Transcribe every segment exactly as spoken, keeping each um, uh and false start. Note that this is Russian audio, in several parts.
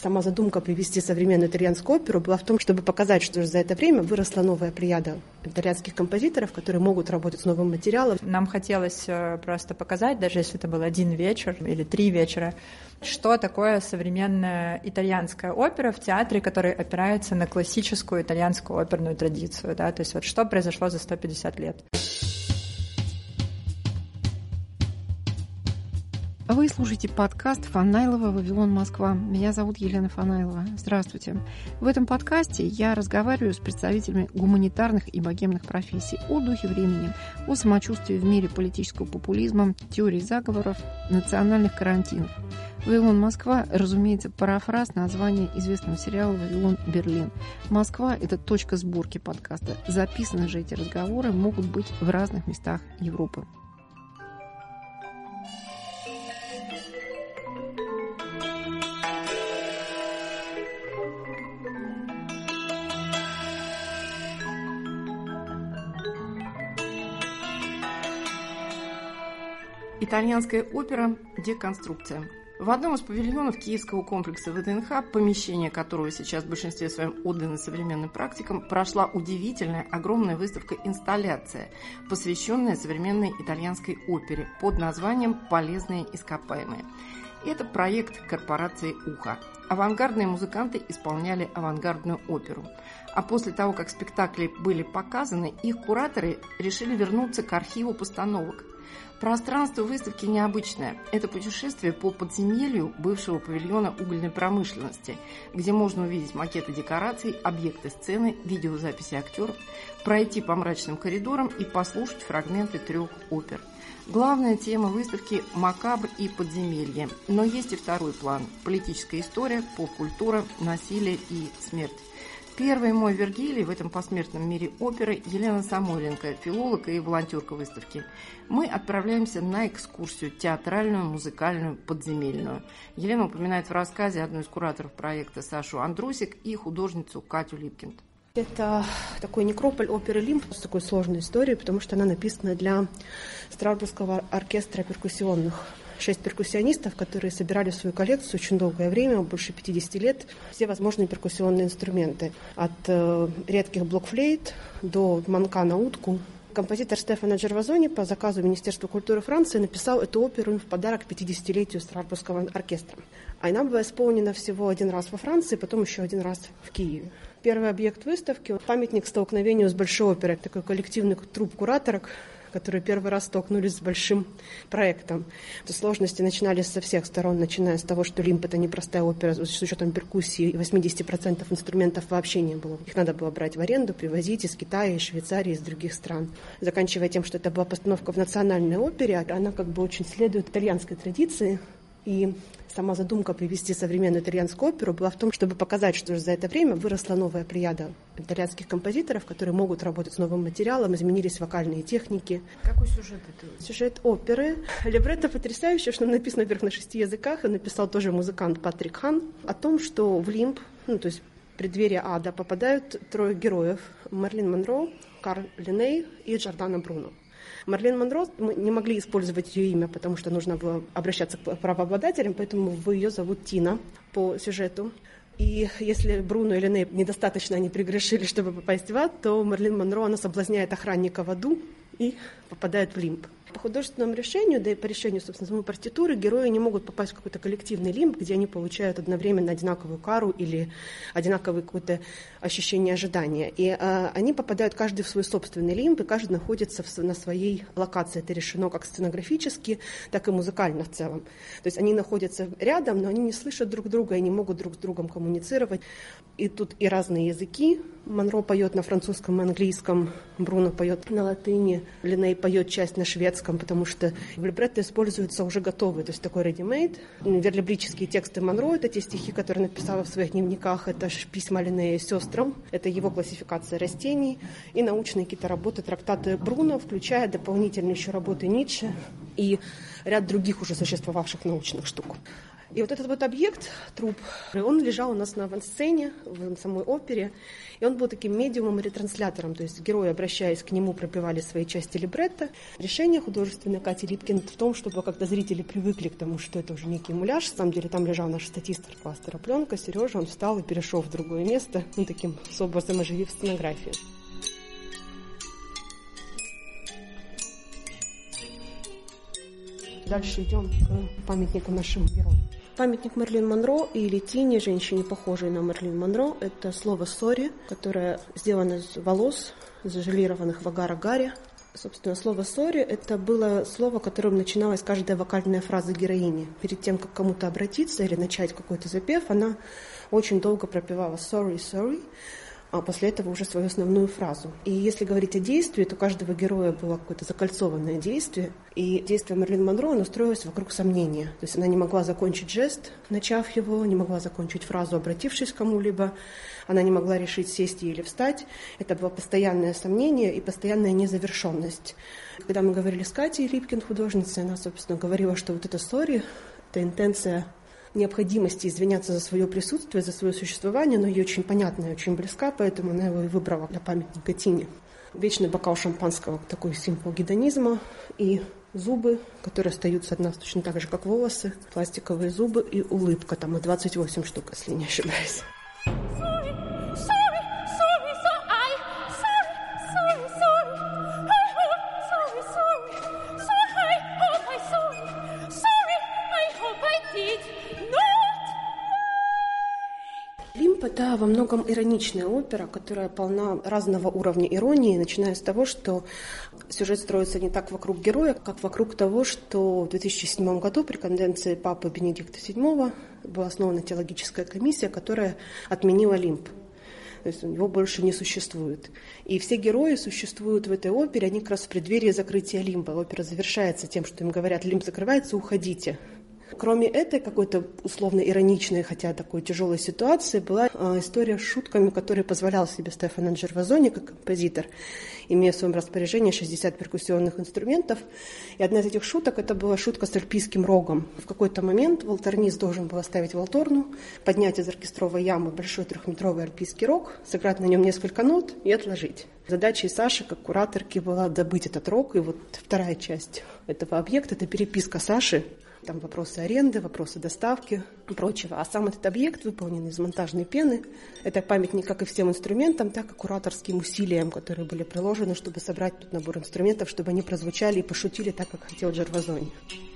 Сама задумка привести современную итальянскую оперу была в том, чтобы показать, что за это время выросла новая плеяда итальянских композиторов, которые могут работать с новым материалом. Нам хотелось просто показать, даже если это был один вечер или три вечера, что такое современная итальянская опера в театре, который опирается на классическую итальянскую оперную традицию. Да? То есть вот что произошло за сто пятьдесят лет. Вы слушаете подкаст Фанайлова «Вавилон, Москва». Меня зовут Елена Фанайлова. Здравствуйте. В этом подкасте я разговариваю с представителями гуманитарных и богемных профессий о духе времени, о самочувствии в мире политического популизма, теории заговоров, национальных карантинов. «Вавилон, Москва», разумеется, парафраз названия известного сериала «Вавилон, Берлин». Москва – это точка сборки подкаста. Записаны же эти разговоры могут быть в разных местах Европы. Итальянская опера «Деконструкция». В одном из павильонов киевского комплекса ВДНХ, помещение которого сейчас в большинстве своем отдано современным практикам, прошла удивительная огромная выставка-инсталляция, посвященная современной итальянской опере под названием «Полезные ископаемые». Это проект корпорации «Ухо». Авангардные музыканты исполняли авангардную оперу. А после того, как спектакли были показаны, их кураторы решили вернуться к архиву постановок. Пространство выставки необычное. Это путешествие по подземелью бывшего павильона угольной промышленности, где можно увидеть макеты декораций, объекты сцены, видеозаписи актеров, пройти по мрачным коридорам и послушать фрагменты трех опер. Главная тема выставки – макабр и подземелье. Но есть и второй план – политическая история, поп-культура, насилие и смерть. Первый мой Вергилий в этом посмертном мире оперы Елена Самойленко, филолог и волонтерка выставки. Мы отправляемся на экскурсию театральную, музыкальную, подземельную. Елена упоминает в рассказе одну из кураторов проекта Сашу Андрусик и художницу Катю Липкинд. Это такой некрополь оперы «Лимб» с такой сложной историей, потому что она написана для Страсбургского оркестра перкуссионных. Шесть перкуссионистов, которые собирали в свою коллекцию очень долгое время, больше пятидесяти лет, все возможные перкуссионные инструменты. От э, редких блокфлейт до манка на утку. Композитор Стефано Джервазони по заказу Министерства культуры Франции написал эту оперу в подарок пятидесятилетию Страсбургского оркестра. А она была исполнена всего один раз во Франции, потом еще один раз в Киеве. Первый объект выставки – памятник столкновению с Большой оперой, такой коллективный труп кураторок, которые первый раз столкнулись с большим проектом. Сложности начинались со всех сторон, начиная с того, что «Лимб» — это непростая опера, с учетом перкуссии, восемьдесят процентов инструментов вообще не было. Их надо было брать в аренду, привозить из Китая, из Швейцарии, из других стран. Заканчивая тем, что это была постановка в национальной опере, она как бы очень следует итальянской традиции. И сама задумка привести современную итальянскую оперу была в том, чтобы показать, что за это время выросла новая плеяда итальянских композиторов, которые могут работать с новым материалом, изменились вокальные техники. Какой сюжет это? Сюжет оперы. Либретто потрясающее, что написано, во-первых, на шести языках, и написал тоже музыкант Патрик Хан, о том, что в Лимб, ну, то есть в преддверие ада, попадают трое героев: Марлин Монро, Карл Линней и Джордано Бруно. Марлин Монро, мы не могли использовать ее имя, потому что нужно было обращаться к правообладателям, поэтому ее зовут Тина по сюжету. И если Бруно и Линней недостаточно они прегрешили, чтобы попасть в ад, то Марлин Монро, она соблазняет охранника в аду и попадает в Лимб. По художественному решению, да и по решению, собственно, самой партитуры, герои не могут попасть в какой-то коллективный лимб, где они получают одновременно одинаковую кару или одинаковое какое-то ощущение ожидания. И э, они попадают каждый в свой собственный лимб, и каждый находится в, на своей локации. Это решено как сценографически, так и музыкально в целом. То есть они находятся рядом, но они не слышат друг друга и не могут друг с другом коммуницировать. И тут и разные языки. Монро поет на французском и английском, Бруно поет на латыни, Линней поет часть на шведском, потому что в либретто используются уже готовые, то есть такой ready-made. Верлибрические тексты Монро — это те стихи, которые написала в своих дневниках, это письма Линнея сестрам, это его классификация растений, и научные какие-то работы, трактаты Бруно, включая дополнительные еще работы Ницше и ряд других уже существовавших научных штук. И вот этот вот объект, труп, он лежал у нас на авансцене, в самой опере, и он был таким медиумом и ретранслятором, то есть герои, обращаясь к нему, пропевали свои части либретто. Решение художественной Кати Липкин в том, чтобы когда зрители привыкли к тому, что это уже некий муляж, на самом деле там лежал наш статист кластера пленка, Сережа, он встал и перешел в другое место, ну, таким с образом оживив сценографию. Дальше идем к памятнику нашим героям. Памятник Мэрилин Монро или Тине, женщине, похожей на Мэрилин Монро, это слово «сори», которое сделано из волос, зажелированных в агар-агаре. Собственно, слово «сори» — это было слово, которым начиналась каждая вокальная фраза героини. Перед тем, как кому-то обратиться или начать какой-то запев, она очень долго пропевала «sorry, sorry», а после этого уже свою основную фразу. И если говорить о действии, то у каждого героя было какое-то закольцованное действие. И действие Мэрилин Монро, оно строилось вокруг сомнения. То есть она не могла закончить жест, начав его, не могла закончить фразу, обратившись к кому-либо. Она не могла решить, сесть или встать. Это было постоянное сомнение и постоянная незавершенность. Когда мы говорили с Катей Липкин, художницей, она, собственно, говорила, что вот это «сори» — это интенция необходимости извиняться за свое присутствие, за свое существование, но ей очень понятна и очень близка, поэтому она его и выбрала для памятника Тине. Вечный бокал шампанского, такой символ гедонизма, и зубы, которые остаются от нас точно так же, как волосы, пластиковые зубы и улыбка, там и двадцать восемь штук, если не ошибаюсь. Это во многом ироничная опера, которая полна разного уровня иронии, начиная с того, что сюжет строится не так вокруг героя, как вокруг того, что в две тысячи седьмом году при конденции Папы Бенедикта седьмого была основана теологическая комиссия, которая отменила лимб. То есть его больше не существует. И все герои существуют в этой опере, они как раз в преддверии закрытия лимба. Опера завершается тем, что им говорят: лимб закрывается, уходите. Кроме этой какой-то условно-ироничной, хотя такой тяжелой ситуации, была э, история с шутками, которые позволял себе Стефано Джервазони как композитор, имея в своем распоряжении шестьдесят перкуссионных инструментов. И одна из этих шуток — это была шутка с альпийским рогом. В какой-то момент волторнист должен был оставить волторну, поднять из оркестровой ямы большой трехметровый альпийский рог, сыграть на нем несколько нот и отложить. Задачей Саши, как кураторки, была добыть этот рог. И вот вторая часть этого объекта — это переписка Саши. Там вопросы аренды, вопросы доставки и прочего. А сам этот объект выполнен из монтажной пены. Это памятник как и всем инструментам, так и кураторским усилиям, которые были приложены, чтобы собрать тут набор инструментов, чтобы они прозвучали и пошутили так, как хотел Джервазони.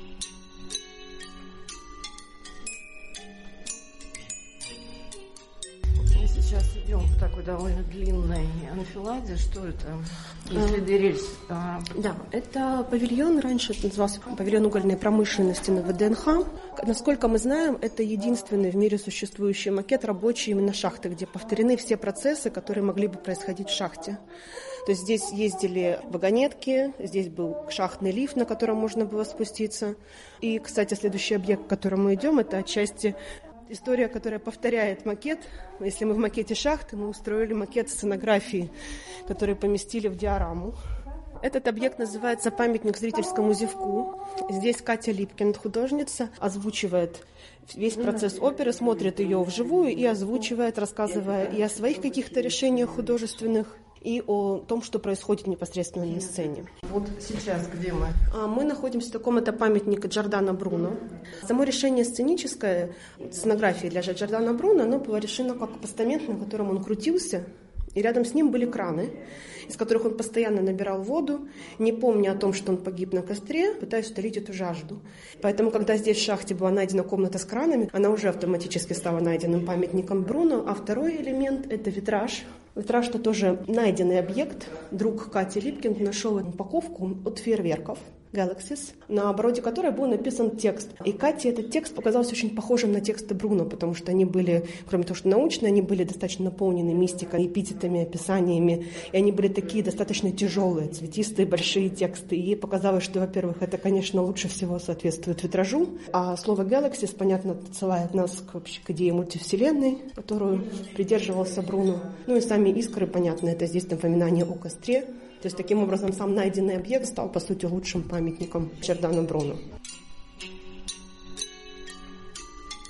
Мы сейчас идем в такой довольно длинной анфиладе. Что это? Следы рельс. А... Да, это павильон, раньше это назывался павильон угольной промышленности на вэ дэ эн ха. Насколько мы знаем, это единственный в мире существующий макет рабочий именно шахты, где повторены все процессы, которые могли бы происходить в шахте. То есть здесь ездили вагонетки, здесь был шахтный лифт, на котором можно было спуститься. И, кстати, следующий объект, к которому мы идем, это отчасти история, которая повторяет макет. Если мы в макете шахты, мы устроили макет сценографии, который поместили в диораму. Этот объект называется «Памятник зрительскому зевку». Здесь Катя Липкин, художница, озвучивает весь процесс оперы, смотрит ее вживую и озвучивает, рассказывая и о своих каких-то решениях художественных, и о том, что происходит непосредственно на сцене. Вот сейчас где мы? Мы находимся в таком, это памятник Джордано Бруно. Само решение сценическое, сценографии для Джордано Бруно, оно было решено как постамент, на котором он крутился, и рядом с ним были краны, из которых он постоянно набирал воду, не помня о том, что он погиб на костре, пытаясь утолить эту жажду. Поэтому, когда здесь в шахте была найдена комната с кранами, она уже автоматически стала найденным памятником Бруно. А второй элемент — это витраж. Витраж — это тоже найденный объект. Друг Кати Липкин нашел упаковку от фейерверков Galaxies, на обороте которой был написан текст. И Кате этот текст показался очень похожим на тексты Бруно, потому что они были, кроме того, что научные, они были достаточно наполнены мистикой, эпитетами, описаниями, и они были такие достаточно тяжелые, цветистые, большие тексты. И ей показалось, что, во-первых, это, конечно, лучше всего соответствует витражу, а слово Galaxies, понятно, отсылает нас к, вообще, к идее мультивселенной, которую придерживался Бруно. Ну и сами искры, понятно, это здесь напоминание о костре. То есть, таким образом, сам найденный объект стал, по сути, лучшим памятником Джордано Бруно.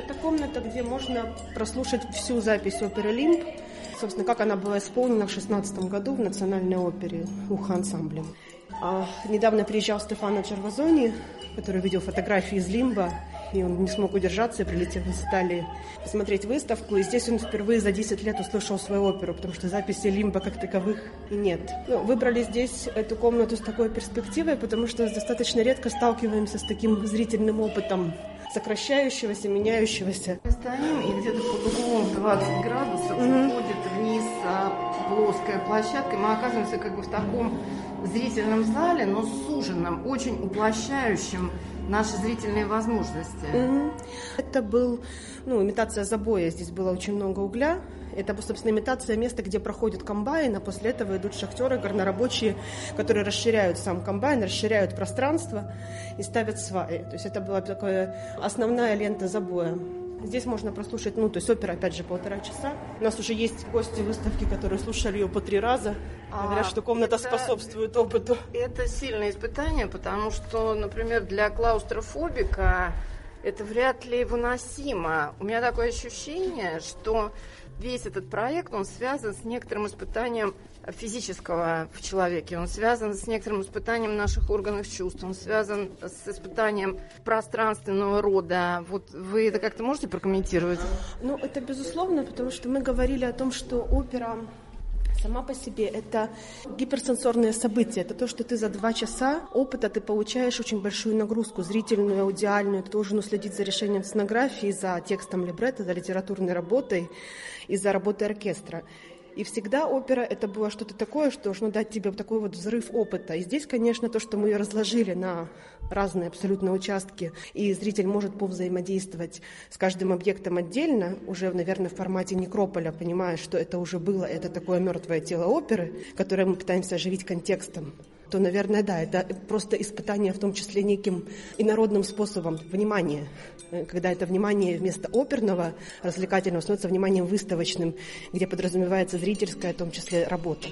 Это комната, где можно прослушать всю запись оперы «Лимб», собственно, как она была исполнена в шестнадцатом году в Национальной опере УХ-ансамблем. А недавно приезжал Стефано Червазони, который видел фотографии из «Лимба», и он не смог удержаться и прилетел из Италии посмотреть выставку. И здесь он впервые за десять лет услышал свою оперу, потому что записи «Лимба» как таковых и нет. Ну, выбрали здесь эту комнату с такой перспективой, потому что достаточно редко сталкиваемся с таким зрительным опытом, сокращающегося, меняющегося. Мы стоим, и где-то под углом двадцать градусов mm-hmm. уходит вниз а, плоская площадка, и мы оказываемся как бы в таком зрительном зале, но суженном, очень уплощающем наши зрительные возможности. Mm-hmm. Это был, ну, имитация забоя. Здесь было очень много угля. Это, собственно, имитация места, где проходит комбайн, а после этого идут шахтеры, горнорабочие, которые расширяют сам комбайн, расширяют пространство и ставят сваи. То есть это была такая основная лента забоя. Здесь можно прослушать, ну, то есть опера, опять же, полтора часа. У нас уже есть гости выставки, которые слушали ее по три раза. А, Говорят, что комната это, способствует опыту. Это сильное испытание, потому что, например, для клаустрофобика это вряд ли выносимо. У меня такое ощущение, что весь этот проект, он связан с некоторым испытанием физического в человеке, он связан с некоторым испытанием наших органов чувств, он связан с испытанием пространственного рода. Вот вы это как-то можете прокомментировать? Ну, это безусловно, потому что мы говорили о том, что опера сама по себе это гиперсенсорное событие. Это то, что ты за два часа опыта ты получаешь очень большую нагрузку, зрительную, аудиальную. Ты должен уследить за решением сценографии, за текстом либретто, за литературной работой и за работой оркестра. И всегда опера это было что-то такое, что должно дать тебе такой вот взрыв опыта. И здесь, конечно, то, что мы ее разложили на разные абсолютно участки, и зритель может повзаимодействовать с каждым объектом отдельно, уже, наверное, в формате некрополя, понимая, что это уже было, это такое мертвое тело оперы, которое мы пытаемся оживить контекстом, то, наверное, да, это просто испытание в том числе неким инородным способом внимания, когда это внимание вместо оперного, развлекательного становится вниманием выставочным, где подразумевается зрительская, в том числе, работа.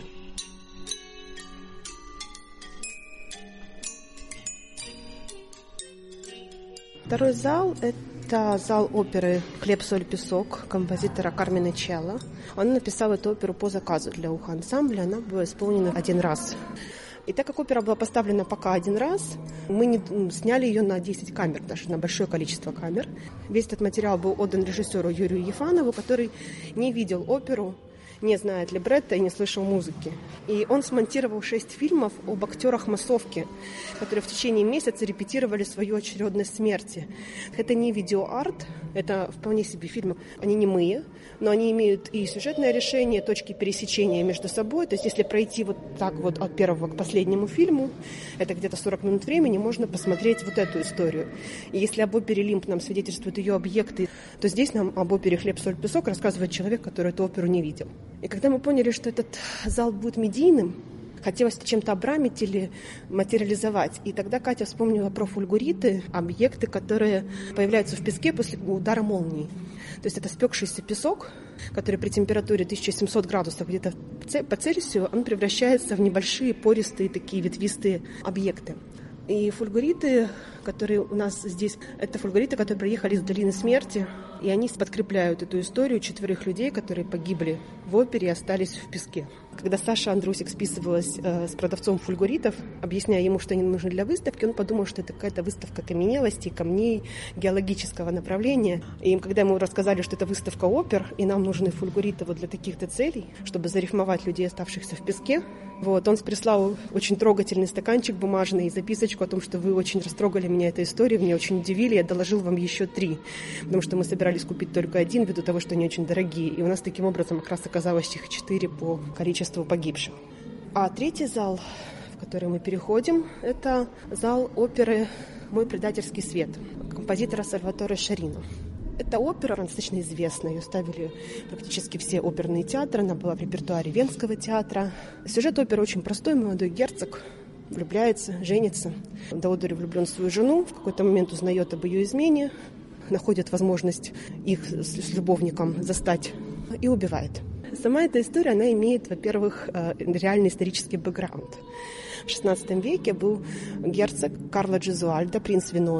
Второй зал – это зал оперы «Хлеб, соль, песок» композитора Кармина Челло. Он написал эту оперу по заказу для УХ-ансамбля, она была исполнена один раз. И так как опера была поставлена пока один раз, мы не, сняли ее на десять камер, даже на большое количество камер. Весь этот материал был отдан режиссеру Юрию Ефанову, который не видел оперу, не знает либретто и не слышал музыки. И он смонтировал шесть фильмов об актерах массовки, которые в течение месяца репетировали свою очередность смерти. Это не видеоарт, это вполне себе фильмы. Они немые, но они имеют и сюжетное решение, точки пересечения между собой. То есть если пройти вот так вот от первого к последнему фильму, это где-то сорок минут времени, можно посмотреть вот эту историю. И если об опере «Лимб» нам свидетельствуют ее объекты, то здесь нам об опере «Хлеб, соль, песок» рассказывает человек, который эту оперу не видел. И когда мы поняли, что этот зал будет медийным, хотелось чем-то обрамить или материализовать. И тогда Катя вспомнила про фульгуриты, объекты, которые появляются в песке после удара молнии. То есть это спекшийся песок, который при температуре тысяча семьсот градусов где-то по Цельсию, он превращается в небольшие пористые такие ветвистые объекты. И фульгуриты, которые у нас здесь, это фульгуриты, которые приехали из Долины Смерти, и они подкрепляют эту историю четверых людей, которые погибли в опере и остались в песке. Когда Саша Андрусик списывалась э, с продавцом фульгуритов, объясняя ему, что они нужны для выставки, он подумал, что это какая-то выставка каменелостей, камней, геологического направления. И когда ему рассказали, что это выставка опер, и нам нужны фульгуриты вот для таких-то целей, чтобы зарифмовать людей, оставшихся в песке, вот, он прислал очень трогательный стаканчик бумажный и записочку о том, что вы очень растрогали меня этой историей, меня очень удивили, я доложил вам еще три, потому что мы собирались купить только один, ввиду того, что они очень дорогие. И у нас таким образом как раз оказалось их четыре по количеству погибших. А третий зал, в который мы переходим, это зал оперы «Мой предательский свет» композитора Сальваторе Шарино. Эта опера достаточно известна, ее ставили практически все оперные театры, она была в репертуаре Венского театра. Сюжет оперы очень простой, молодой герцог влюбляется, женится. Теодор влюблен в свою жену, в какой-то момент узнает об ее измене, находит возможность их с любовником застать и убивает. Сама эта история, она имеет, во-первых, реальный исторический бэкграунд. В шестнадцатом веке был герцог Карло Джезуальдо, принц Венозы,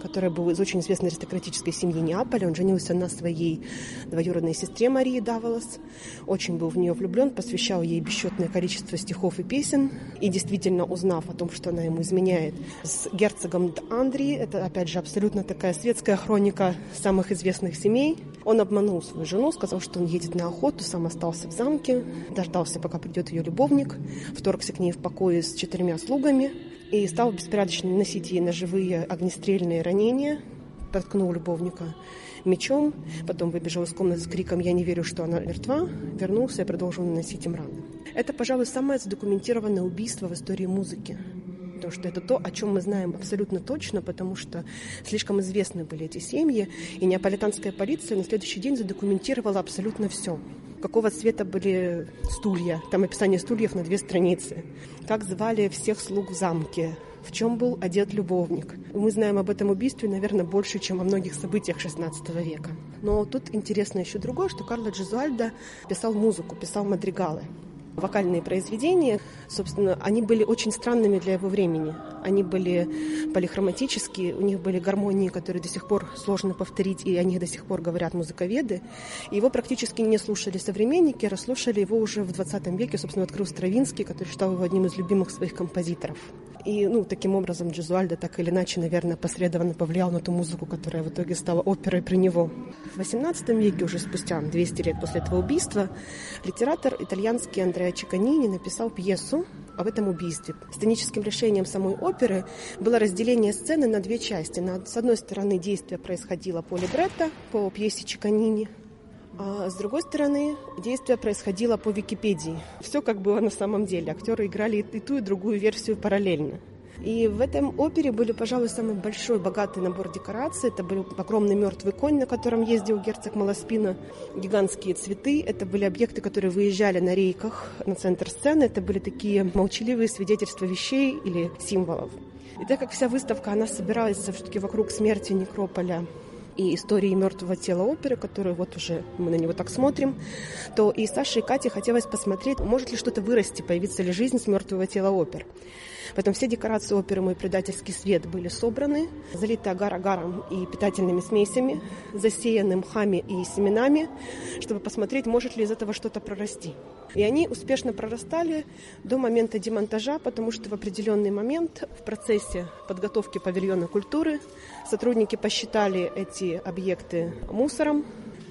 который был из очень известной аристократической семьи Неаполя. Он женился на своей двоюродной сестре Марии Даволос. Очень был в нее влюблен, посвящал ей бесчетное количество стихов и песен. И действительно, узнав о том, что она ему изменяет с герцогом Д'Андри, это, опять же, абсолютно такая светская хроника самых известных семей, он обманул свою жену, сказал, что он едет на охоту, сам остался в замке, дождался, пока придет ее любовник, вторгся к ней в покое с четырьмя слугами и стал беспорядочно наносить ей ножевые огнестрельные ранения, проткнул любовника мечом, потом выбежал из комнаты с криком «Я не верю, что она мертва», вернулся и продолжил наносить им раны. Это, пожалуй, самое задокументированное убийство в истории музыки. Потому что это то, о чем мы знаем абсолютно точно, потому что слишком известны были эти семьи, и неаполитанская полиция на следующий день задокументировала абсолютно все. Какого цвета были стулья, там описание стульев на две страницы, как звали всех слуг в замке, в чем был одет любовник. Мы знаем об этом убийстве, наверное, больше, чем о многих событиях шестнадцатого века. Но тут интересно еще другое, что Карло Джесуальдо писал музыку, писал мадригалы. Вокальные произведения, собственно, они были очень странными для его времени. Они были полихроматические, у них были гармонии, которые до сих пор сложно повторить, и о них до сих пор говорят музыковеды. Его практически не слушали современники, расслушали его уже в двадцатом веке, собственно, открыл Стравинский, который считал его одним из любимых своих композиторов. И, ну, таким образом Джесуальдо так или иначе, наверное, посредованно повлиял на ту музыку, которая в итоге стала оперой при него. В восемнадцатом веке, уже спустя двести лет после этого убийства, литератор итальянский Андреа Чиканини написал пьесу об этом убийстве. Сценическим решением самой оперы было разделение сцены на две части. С одной стороны, действие происходило по либретто, по пьесе Чиканини, а с другой стороны, действие происходило по Википедии. Все как было на самом деле. Актеры играли и ту, и другую версию параллельно. И в этом опере были, пожалуй, самый большой, богатый набор декораций. Это был огромный мертвый конь, на котором ездил герцог Маласпина, гигантские цветы. Это были объекты, которые выезжали на рейках на центр сцены. Это были такие молчаливые свидетельства вещей или символов. И так как вся выставка, она собиралась все-таки вокруг смерти некрополя и истории мертвого тела оперы, которую вот уже мы на него так смотрим, то и Саше, и Кате хотелось посмотреть, может ли что-то вырасти, появится ли жизнь с мертвого тела опер. Поэтому все декорации оперы «Мой предательский свет» были собраны, залиты агар-агаром и питательными смесями, засеяны мхами и семенами, чтобы посмотреть, может ли из этого что-то прорасти. И они успешно прорастали до момента демонтажа, потому что в определенный момент в процессе подготовки павильона культуры сотрудники посчитали эти объекты мусором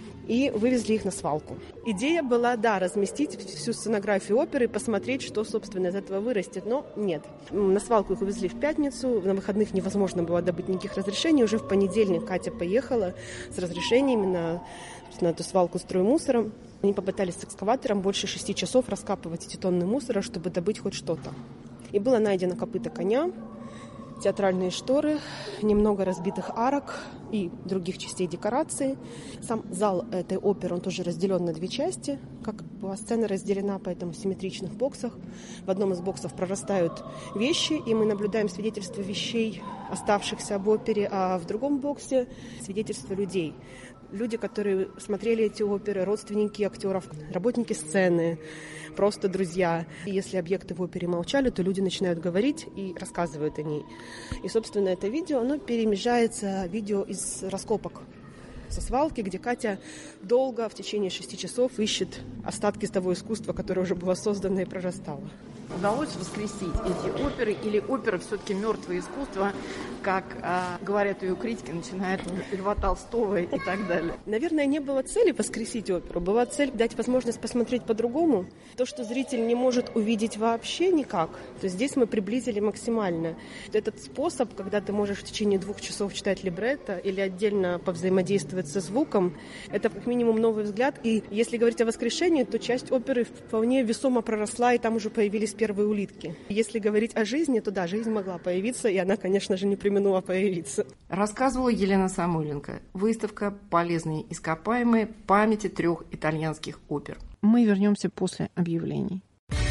и вывезли их на свалку. Идея была, да, разместить всю сценографию оперы и посмотреть, что, собственно, из этого вырастет, но нет. На свалку их увезли в пятницу, на выходных невозможно было добыть никаких разрешений, уже в понедельник Катя поехала с разрешениями на, на эту свалку строймусором. Они попытались с экскаватором больше шести часов раскапывать эти тонны мусора, чтобы добыть хоть что-то. И было найдено копыто коня, театральные шторы, немного разбитых арок и других частей декорации. Сам зал этой оперы, он тоже разделен на две части, как была сцена разделена, поэтому в симметричных боксах. В одном из боксов прорастают вещи, и мы наблюдаем свидетельства вещей, оставшихся об опере, а в другом боксе свидетельства людей. Люди, которые смотрели эти оперы, родственники актеров, работники сцены, просто друзья. И если объекты в опере молчали, то люди начинают говорить и рассказывают о ней. И, собственно, это видео, оно перемежается видео из раскопок со свалки, где Катя долго, в течение шести часов, ищет остатки того искусства, которое уже было создано и прорастало. Удалось воскресить эти оперы, или опера все-таки мертвое искусство, как э, говорят ее критики, начиная от Льва Толстого и так далее? Наверное, не было цели воскресить оперу. Была цель дать возможность посмотреть по-другому. То, что зритель не может увидеть вообще никак, то здесь мы приблизили максимально. Этот способ, когда ты можешь в течение двух часов читать либретто или отдельно повзаимодействовать со звуком, это как минимум новый взгляд. И если говорить о воскрешении, то часть оперы вполне весомо проросла, и там уже появились первые улитки. Если говорить о жизни, то да, жизнь могла появиться, и она, конечно же, не преминула появиться. Рассказывала Елена Самойленко. Выставка «Полезные ископаемые. Памяти трех итальянских опер». Мы вернемся после объявлений.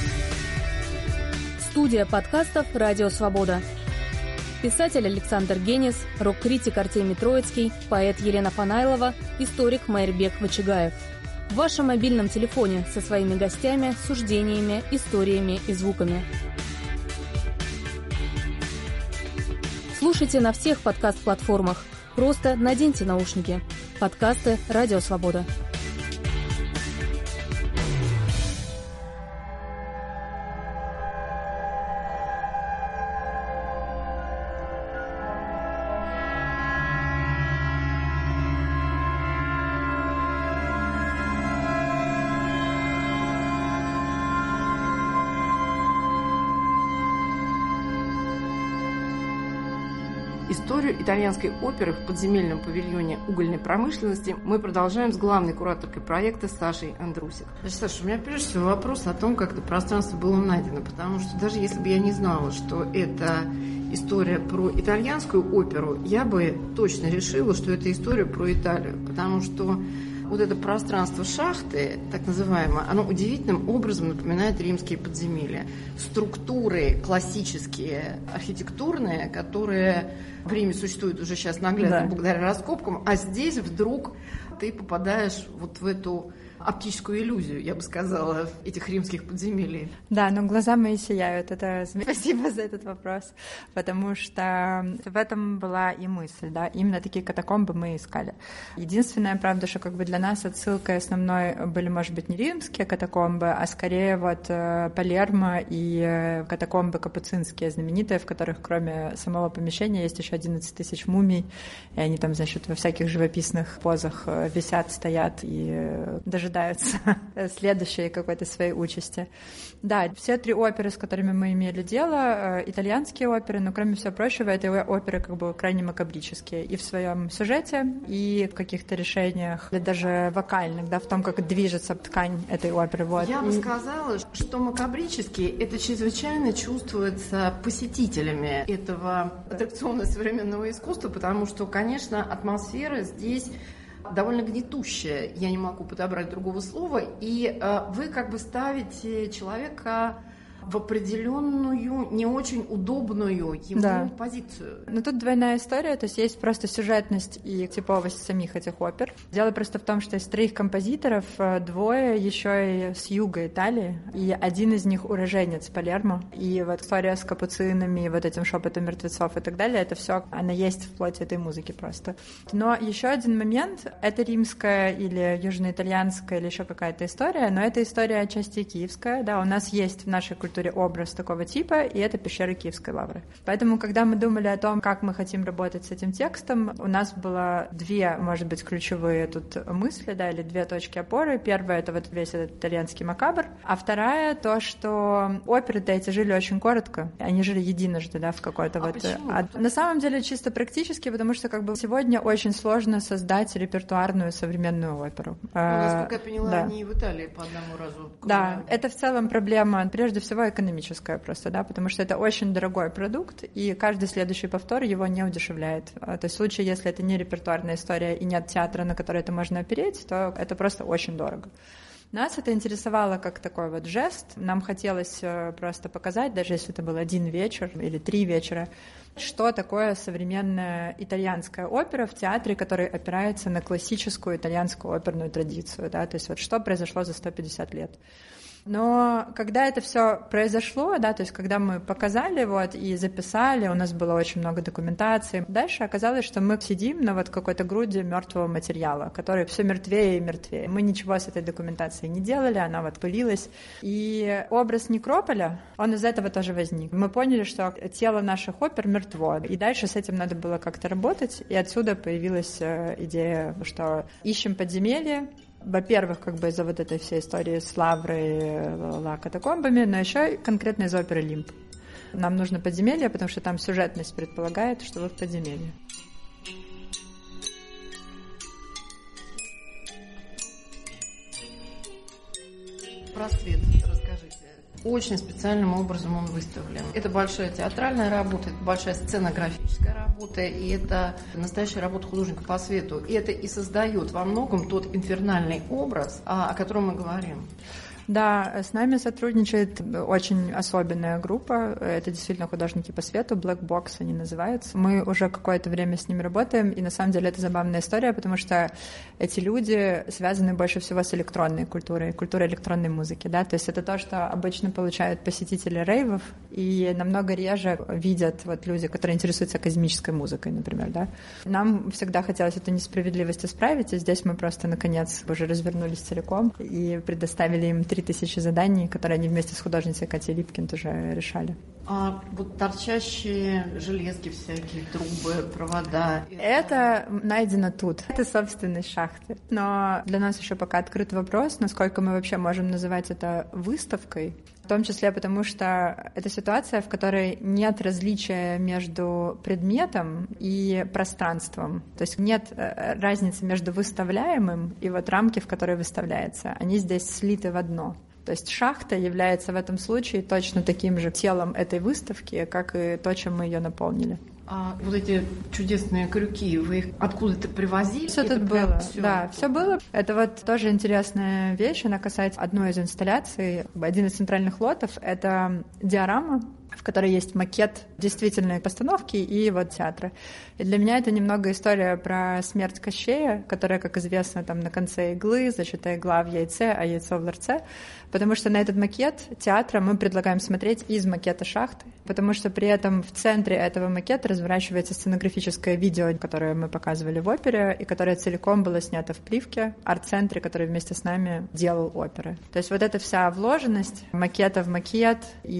Студия подкастов «Радио Свобода». Писатель Александр Генис, рок-критик Артемий Троицкий, поэт Елена Фанайлова, историк Майрбек Вачигаев. В вашем мобильном телефоне со своими гостями, суждениями, историями и звуками. Слушайте на всех подкаст-платформах. Просто наденьте наушники. Подкасты «Радио Свобода». Историю итальянской оперы в подземельном павильоне угольной промышленности мы продолжаем с главной кураторкой проекта Сашей Андрусик. Саша, у меня прежде всего вопрос о том, как это пространство было найдено, потому что даже если бы я не знала, что это история про итальянскую оперу, я бы точно решила, что это история про Италию, потому что вот это пространство шахты, так называемое, оно удивительным образом напоминает римские подземелья. Структуры классические, архитектурные, которые в Риме существуют уже сейчас наглядно, да, благодаря раскопкам, а здесь вдруг ты попадаешь вот в эту оптическую иллюзию, я бы сказала, этих римских подземелий. Да, но глаза мои сияют. Это спасибо за этот вопрос, потому что в этом была и мысль, да, именно такие катакомбы мы искали. Единственное, правда, что как бы для нас отсылкой основной были, может быть, не римские катакомбы, а скорее вот Палермо и катакомбы капуцинские, знаменитые, в которых кроме самого помещения есть еще одиннадцать тысяч мумий, и они там, значит, во всяких живописных позах висят, стоят и даже следующей какой-то своей участи. Да, все три оперы, с которыми мы имели дело, итальянские оперы, но кроме всего прочего, эти оперы как бы крайне макабрические и в своем сюжете, и в каких-то решениях, или даже вокальных, да, в том, как движется ткань этой оперы. Вот. Я бы сказала, что макабрические это чрезвычайно чувствуется посетителями этого аттракциона современного искусства, потому что, конечно, атмосфера здесь довольно гнетущая, я не могу подобрать другого слова, и э, вы как бы ставите человека в определенную, не очень удобную ему, да, позицию. Но тут двойная история, то есть есть просто сюжетность и типовость самих этих опер. Дело просто в том, что из троих композиторов двое еще и с юга Италии, и один из них уроженец Палермо. И вот история с капуцинами, вот этим шепотом мертвецов и так далее, это все, она есть в плоти этой музыки просто. Но еще один момент, это римская или южноитальянская или еще какая-то история, но это история отчасти киевская, да, у нас есть в нашей культуре образ такого типа, и это пещеры Киевской лавры. Поэтому, когда мы думали о том, как мы хотим работать с этим текстом, у нас было две, может быть, ключевые тут мысли, да, или две точки опоры. Первая — это вот весь этот итальянский макабр, а вторая — то, что оперы-то эти жили очень коротко, они жили единожды, да, в какой-то а вот... Почему? А на самом деле чисто практически, потому что как бы сегодня очень сложно создать репертуарную современную оперу. Ну, насколько я поняла, да. Они и в Италии по одному разу. Да, это в целом проблема, прежде всего, экономическая просто, да, потому что это очень дорогой продукт, и каждый следующий повтор его не удешевляет. То есть в случае, если это не репертуарная история и нет театра, на который это можно опереть, то это просто очень дорого. Нас это интересовало как такой вот жест. Нам хотелось просто показать, даже если это был один вечер или три вечера, что такое современная итальянская опера в театре, который опирается на классическую итальянскую оперную традицию, да, то есть вот что произошло за сто пятьдесят лет. Но когда это все произошло, да, то есть когда мы показали вот и записали, у нас было очень много документации. Дальше оказалось, что мы сидим на вот какой-то груди мертвого материала, который все мертвее и мертвее. Мы ничего с этой документацией не делали, она вот пылилась. И образ некрополя, он из этого тоже возник. Мы поняли, что тело наших опер мертво, и дальше с этим надо было как-то работать, и отсюда появилась идея, что ищем подземелье. Во-первых, как бы из-за вот этой всей истории с лаврой, ла катакомбами, но еще конкретно из оперы «Лимб». Нам нужно подземелье, потому что там сюжетность предполагает, что вы в подземелье. Про свет расскажите. Очень специальным образом он выставлен. Это большая театральная работа, это большая сценографическая работа, и это настоящая работа художника по свету. И это и создает во многом тот инфернальный образ, о котором мы говорим. Да, с нами сотрудничает очень особенная группа. Это действительно художники по свету, Black Box они называются. Мы уже какое-то время с ними работаем, и на самом деле это забавная история, потому что эти люди связаны больше всего с электронной культурой, культурой электронной музыки, да, то есть это то, что обычно получают посетители рейвов, и намного реже видят вот люди, которые интересуются космической музыкой, например, да. Нам всегда хотелось эту несправедливость исправить, и здесь мы просто, наконец, уже развернулись целиком и предоставили им три тысячи заданий, которые они вместе с художницей Катей Липкин тоже решали. А вот торчащие железки всякие, трубы, провода... Это найдено тут. Это собственность шахты. Но для нас еще пока открыт вопрос, насколько мы вообще можем называть это выставкой. В том числе потому, что это ситуация, в которой нет различия между предметом и пространством. То есть нет разницы между выставляемым и вот рамки, в которые выставляется. Они здесь слиты в одно. То есть шахта является в этом случае точно таким же телом этой выставки, как и то, чем мы ее наполнили. А вот эти чудесные крюки, вы их откуда-то привозили? Все тут было, всё да, все было. Это вот тоже интересная вещь, она касается одной из инсталляций. Один из центральных лотов — это диорама, в которой есть макет действительной постановки и вот театра. И для меня это немного история про смерть Кощея, которая, как известно, там на конце иглы, зачатая игла в яйце, а яйцо в ларце, потому что на этот макет театра мы предлагаем смотреть из макета шахты, потому что при этом в центре этого макета разворачивается сценографическое видео, которое мы показывали в опере, и которое целиком было снято в Пливке, арт-центре, который вместе с нами делал оперы. То есть вот эта вся вложенность макета в макет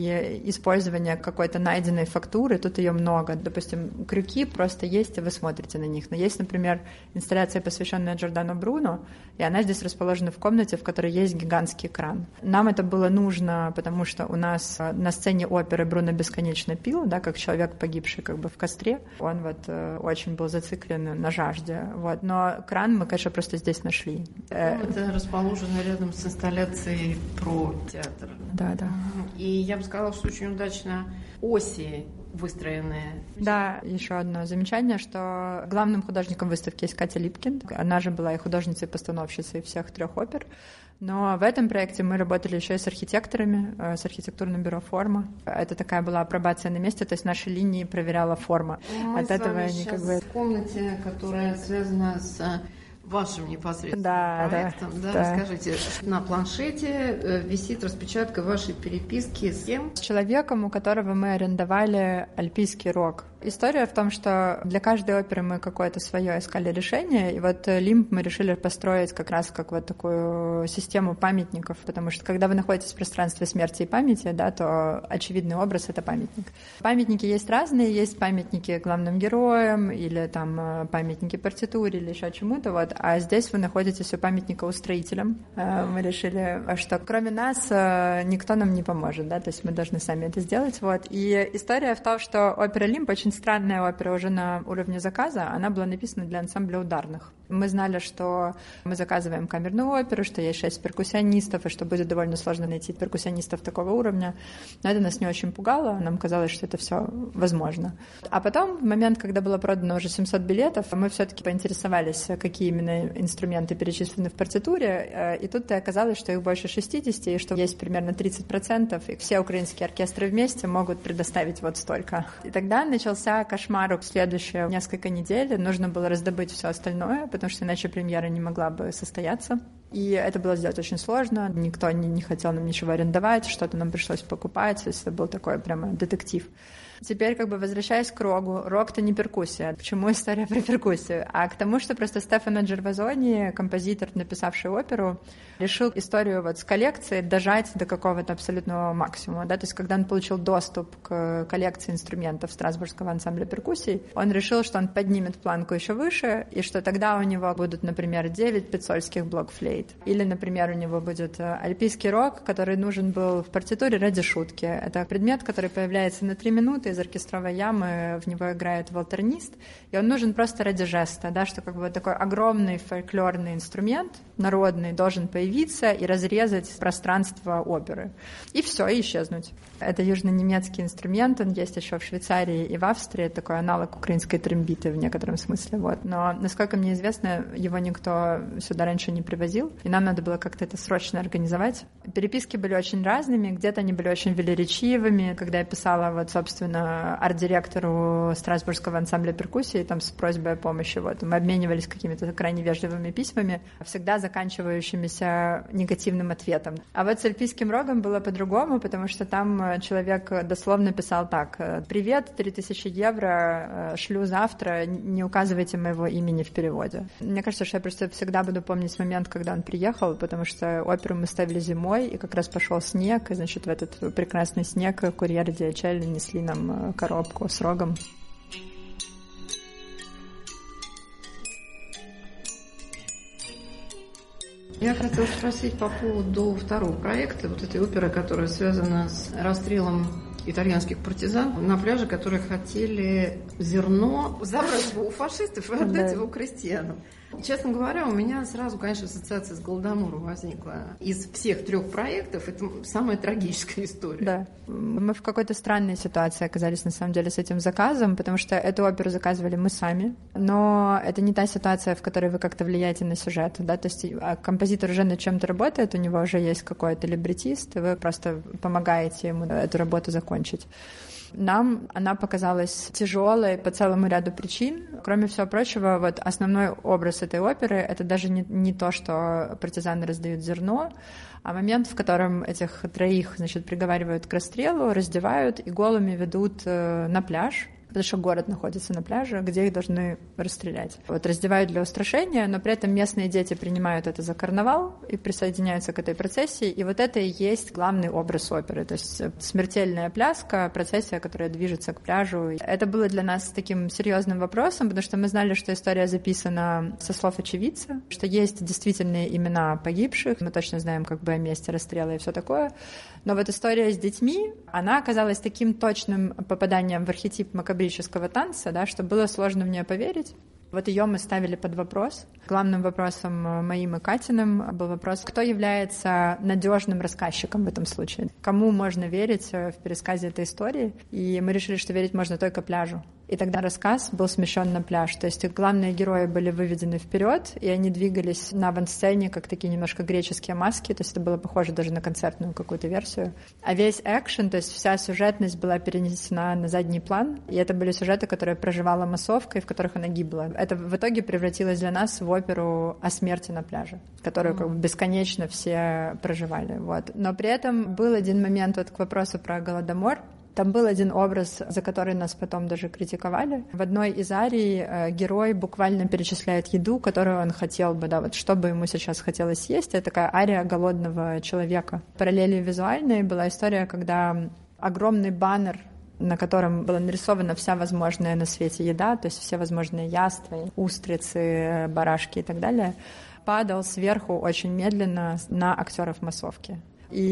и использование какой-то найденной фактуры, тут ее много. Допустим, крюки просто есть, и вы смотрите на них. Но есть, например, инсталляция, посвященная Джордано Бруно, и она здесь расположена в комнате, в которой есть гигантский кран. Нам это было нужно, потому что у нас на сцене оперы Бруно бесконечно пил, да, как человек, погибший как бы в костре. Он вот очень был зациклен на жажде. Вот. Но кран мы, конечно, просто здесь нашли. Это расположено рядом с инсталляцией про театр. Да, да. И я бы сказала, что очень удачно оси выстроенные. Да, еще одно замечание, что главным художником выставки есть Катя Липкин. Она же была и художницей-постановщицей всех трех опер. Но в этом проекте мы работали еще и с архитекторами, с архитектурным бюро «Форма». Это такая была апробация на месте, то есть наши линии проверяла форма. Мы От этого они как бы... в комнате, которая связана с вашим непосредственным да, проектом. Да, да, да. Расскажите, на планшете висит распечатка вашей переписки с кем? С человеком, у которого мы арендовали альпийский рог. История в том, что для каждой оперы мы какое-то свое искали решение, и вот Лимб мы решили построить как раз как вот такую систему памятников, потому что когда вы находитесь в пространстве смерти и памяти, да, то очевидный образ — это памятник. Памятники есть разные, есть памятники главным героям, или там памятники партитуре, или еще чему-то, вот, а здесь вы находитесь у памятника устроителям. Мы решили, что кроме нас никто нам не поможет, да, то есть мы должны сами это сделать, вот. И история в том, что опера Лимб очень странная опера уже на уровне заказа, она была написана для ансамбля ударных. Мы знали, что мы заказываем камерную оперу, что есть шесть перкуссионистов, и что будет довольно сложно найти перкуссионистов такого уровня. Но это нас не очень пугало, нам казалось, что это все возможно. А потом, в момент, когда было продано уже семьсот билетов, мы все-таки поинтересовались, какие именно инструменты перечислены в партитуре, и тут оказалось, что их больше шестьдесят, и что есть примерно тридцать процентов, и все украинские оркестры вместе могут предоставить вот столько. И тогда начался кошмар. Следующие несколько недель нужно было раздобыть все остальное, потому что иначе премьера не могла бы состояться. И это было сделать очень сложно. Никто не, не хотел нам ничего арендовать, что-то нам пришлось покупать. То есть это был такой прямо детектив. Теперь, как бы возвращаясь к рогу, рог-то не перкуссия. Почему история про перкуссию? А к тому, что просто Стефано Джервазони, композитор, написавший оперу, решил историю вот с коллекцией дожать до какого-то абсолютного максимума. Да? То есть, когда он получил доступ к коллекции инструментов Страсбургского ансамбля перкуссий, он решил, что он поднимет планку еще выше, и что тогда у него будут, например, девять пиццольских блокфлейт. Или, например, у него будет альпийский рог, который нужен был в партитуре ради шутки. Это предмет, который появляется на три минуты, из оркестровой ямы, в него играет волтернист, и он нужен просто ради жеста, да, что как бы такой огромный фольклорный инструмент народный должен появиться и разрезать пространство оперы. И все, и исчезнуть. Это южно-немецкий инструмент, он есть еще в Швейцарии и в Австрии, такой аналог украинской трембиты в некотором смысле. Вот. Но, насколько мне известно, его никто сюда раньше не привозил, и нам надо было как-то это срочно организовать. Переписки были очень разными, где-то они были очень велеречивыми. Когда я писала, вот, собственно, арт-директору Страсбургского ансамбля перкуссии там, с просьбой о помощи, вот, мы обменивались какими-то крайне вежливыми письмами, всегда заканчивающимися негативным ответом. А вот с Альпийским рогом было по-другому, потому что там человек дословно писал так: «Привет, три тысячи евро, шлю завтра, не указывайте моего имени в переводе». Мне кажется, что я просто всегда буду помнить момент, когда он приехал, потому что оперу мы ставили зимой, и как раз пошел снег, и, значит, в этот прекрасный снег курьеры ди эйч эл несли нам коробку с рогом. Я хотела спросить по поводу второго проекта, вот этой оперы, которая связана с расстрелом итальянских партизан на пляже, которые хотели зерно забрать его у фашистов и отдать да. его крестьянам. Честно говоря, у меня сразу, конечно, ассоциация с Голодомором возникла. Из всех трех проектов это самая трагическая история. Да. Мы в какой-то странной ситуации оказались, на самом деле, с этим заказом, потому что эту оперу заказывали мы сами, но это не та ситуация, в которой вы как-то влияете на сюжет, да, то есть композитор уже над чем-то работает, у него уже есть какой-то либретист, и вы просто помогаете ему эту работу закончить. Нам она показалась тяжелой по целому ряду причин. Кроме всего прочего, вот основной образ этой оперы — это даже не, не то, что партизаны раздают зерно, а момент, в котором этих троих, значит, приговаривают к расстрелу, раздевают и голыми ведут на пляж, потому что город находится на пляже, где их должны расстрелять. Вот раздевают для устрашения, но при этом местные дети принимают это за карнавал и присоединяются к этой процессии, и вот это и есть главный образ оперы, то есть смертельная пляска, процессия, которая движется к пляжу. Это было для нас таким серьезным вопросом, потому что мы знали, что история записана со слов очевидца, что есть действительные имена погибших, мы точно знаем как бы о месте расстрела и все такое, но вот история с детьми, она оказалась таким точным попаданием в архетип макабрического танца, да, что было сложно в нее поверить. Вот ее мы ставили под вопрос. Главным вопросом моим и Катиным был вопрос, кто является надежным рассказчиком в этом случае, кому можно верить в пересказе этой истории. И мы решили, что верить можно только пляжу. И тогда рассказ был смещен на пляж. То есть главные герои были выведены вперед, и они двигались на авансцене, как такие немножко греческие маски. То есть это было похоже даже на концертную какую-то версию. А весь экшен, то есть вся сюжетность была перенесена на задний план. И это были сюжеты, которые проживала массовка, и в которых она гибла. Это в итоге превратилось для нас в оперу о смерти на пляже, которую как бы бесконечно все проживали. Вот. Но при этом был один момент вот к вопросу про Голодомор. Там был один образ, за который нас потом даже критиковали. В одной из арий э, герой буквально перечисляет еду, которую он хотел бы, да, вот что бы ему сейчас хотелось съесть. Это такая ария голодного человека. Параллели визуальные была история, когда огромный баннер, на котором была нарисована вся возможная на свете еда, то есть все возможные яства, устрицы, барашки и так далее, падал сверху очень медленно на актеров массовки.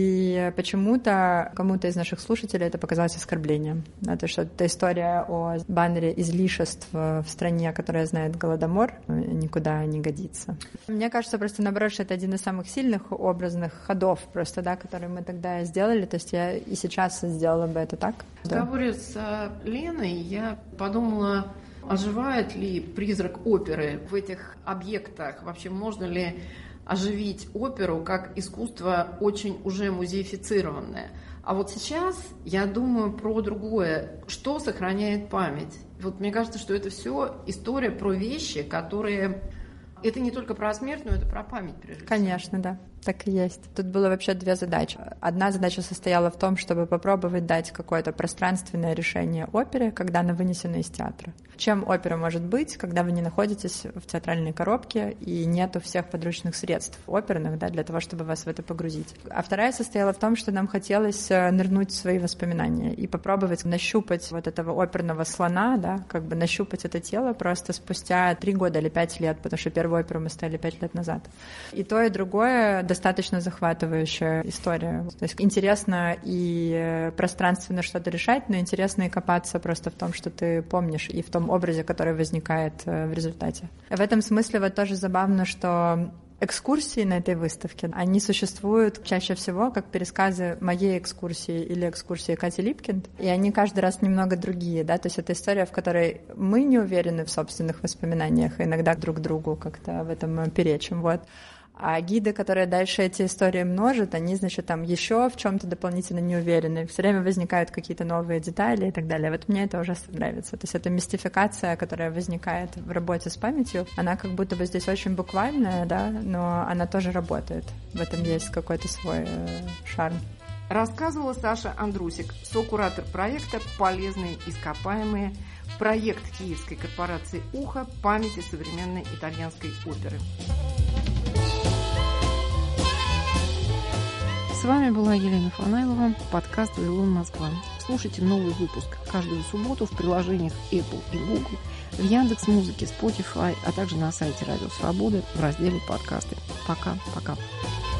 И почему-то кому-то из наших слушателей это показалось оскорблением. Да, то, что эта история о баннере излишеств в стране, которая знает Голодомор, никуда не годится. Мне кажется, просто наоборот, что это один из самых сильных образных ходов, просто, да, которые мы тогда сделали. То есть я и сейчас сделала бы это так. В разговоре с Леной я подумала, оживает ли призрак оперы в этих объектах? Вообще можно ли оживить оперу как искусство очень уже музеифицированное? А вот сейчас я думаю про другое. Что сохраняет память? Вот мне кажется, что это все история про вещи, которые... Это не только про смерть, но это про память, прежде всего. Конечно, да. Так и есть. Тут было вообще две задачи. Одна задача состояла в том, чтобы попробовать дать какое-то пространственное решение опере, когда она вынесена из театра. Чем опера может быть, когда вы не находитесь в театральной коробке и нету всех подручных средств оперных, да, для того, чтобы вас в это погрузить. А вторая состояла в том, что нам хотелось нырнуть в свои воспоминания и попробовать нащупать вот этого оперного слона, да, как бы нащупать это тело просто спустя три года или пять лет, потому что первую оперу мы ставили пять лет назад. И то, и другое достаточно захватывающая история. То есть интересно и пространственно что-то решать, но интересно и копаться просто в том, что ты помнишь, и в том образе, который возникает в результате. В этом смысле вот тоже забавно, что экскурсии на этой выставке, они существуют чаще всего как пересказы моей экскурсии или экскурсии Кати Липкинд, и они каждый раз немного другие, да, то есть это история, в которой мы не уверены в собственных воспоминаниях, и иногда друг другу как-то в этом перечим, вот. А гиды, которые дальше эти истории множат, они, значит, там еще в чем-то дополнительно не уверены. Все время возникают какие-то новые детали и так далее. Вот мне это ужасно нравится. То есть эта мистификация, которая возникает в работе с памятью, она как будто бы здесь очень буквальная, да, но она тоже работает. В этом есть какой-то свой э, шарм. Рассказывала Саша Андрусик, сокуратор проекта «Полезные ископаемые», проект киевской корпорации «Ухо» памяти современной итальянской оперы. С вами была Елена Фанайлова, подкаст «Вавилон Москва». Слушайте новый выпуск каждую субботу в приложениях Apple и Google, в Яндекс.Музыке, Spotify, а также на сайте Радио Свобода в разделе «Подкасты». Пока-пока.